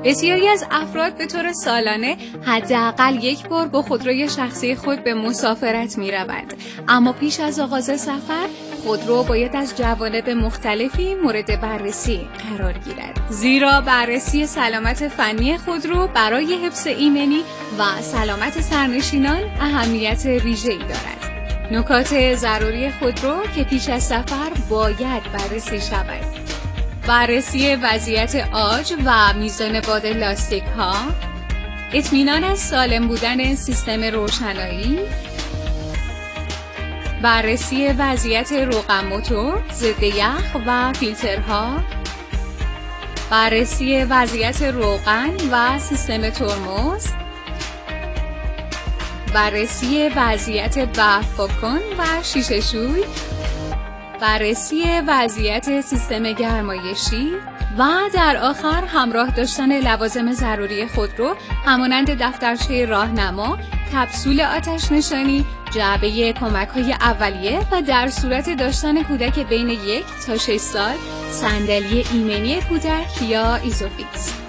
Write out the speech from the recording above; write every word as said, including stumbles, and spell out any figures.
بسیاری از افراد به طور سالانه حداقل یک بار با خودروی شخصی خود به مسافرت می‌روند، اما پیش از آغاز سفر خودرو باید از جوانب مختلفی مورد بررسی قرار گیرد، زیرا بررسی سلامت فنی خودرو برای حفظ ایمنی و سلامت سرنشینان اهمیت ویژه‌ای دارد. نکات ضروری خودرو که پیش از سفر باید بررسی شود: بررسی وضعیت عاج و میزان باد لاستیک ها، اطمینان از سالم بودن سیستم روشنایی، بررسی وضعیت روغن موتور، ضد یخ و فیلترها، بررسی وضعیت روغن و سیستم ترمز، بررسی وضعیت برف پاکن و شیشه شوی، بررسی وضعیت سیستم گرمایشی و در آخر همراه داشتن لوازم ضروری خودرو همانند دفترچه راهنما، کپسول آتش نشانی، جعبه کمک‌های اولیه و در صورت داشتن کودک بین یک تا شش سال صندلی ایمنی کودک یا ایزوفیکس.